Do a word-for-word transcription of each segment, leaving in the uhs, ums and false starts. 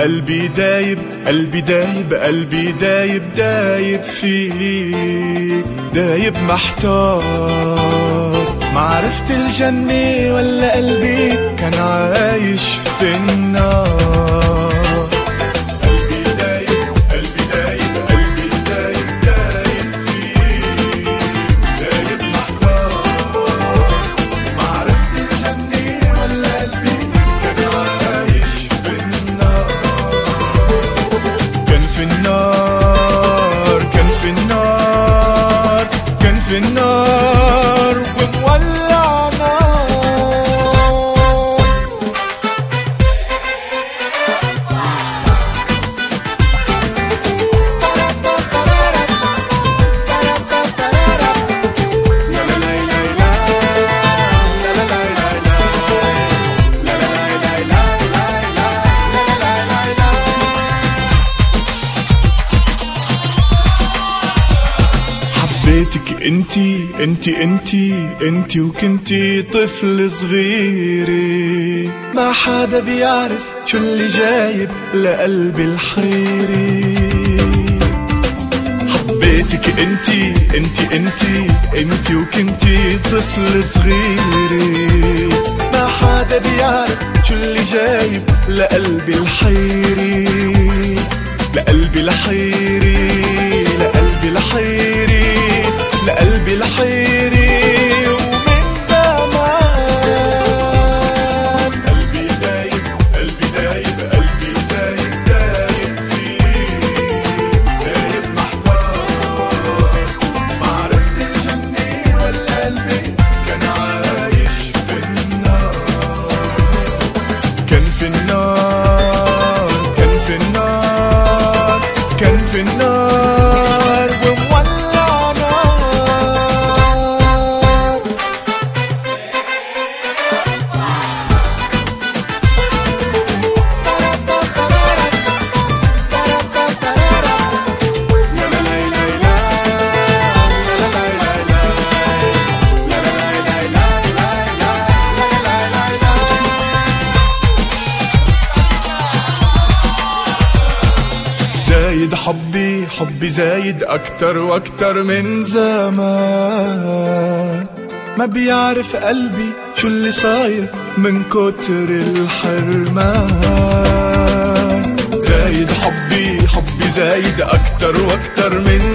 قلبي دايب قلبي دايب قلبي دايب دايب فيك، دايب محتار معرفت الجنة ولا قلبي كان عايش في النار. قلبي دايب قلبي دايب قلبي دايب دايب فيك، دايب محتار معرفت الجنة ولا قلبي كان عايش في النار. كان في النار كان في النار كان في النار ومولع نار. حبيتك انتي انتي انتي انتي وكنتي طفل صغيري، ما حدا بيعرف شو اللي جايب لقلبي الحيري. حبيتك انتي انتي انتي انتي وكنتي طفل صغيري، ما حدا بيعرف شو اللي جايب لقلبي الحيري، لقلبي الحيري لقلبي الحيري لقلبي الحيري ومن زمان. قلبي دايب قلبي دايب قلبي دايب دايب فيك، دايب محتار معرفت الجنة ولا قلبي كان عايش في النار. كان في النار كان في النار كان في النار ومولع نار. زايد حبي حبي زايد أكتر وأكتر من زمان، ما بيعرف قلبي شو اللي صاير من كتر الحرمان. زايد حبي حبي زايد أكتر وأكتر من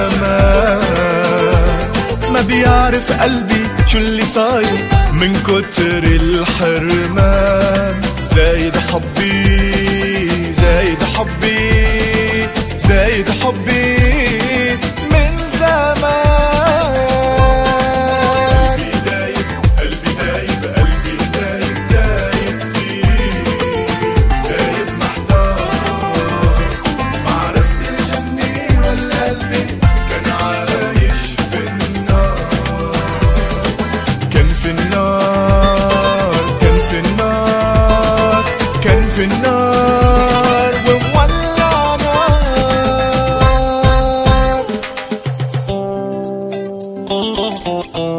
زمان، ما بيعرف قلبي شو اللي صاير من كتر الحرمان. زايد حبي زايد حبي زايد حبي من زمان. قلبي دايب قلبي دايب قلبي دايب دايب فيك، دايب محتار معرفت الجنة ولا قلبي كان عايش في النار. كان في النار كان في النار كان في النار ومولع نار.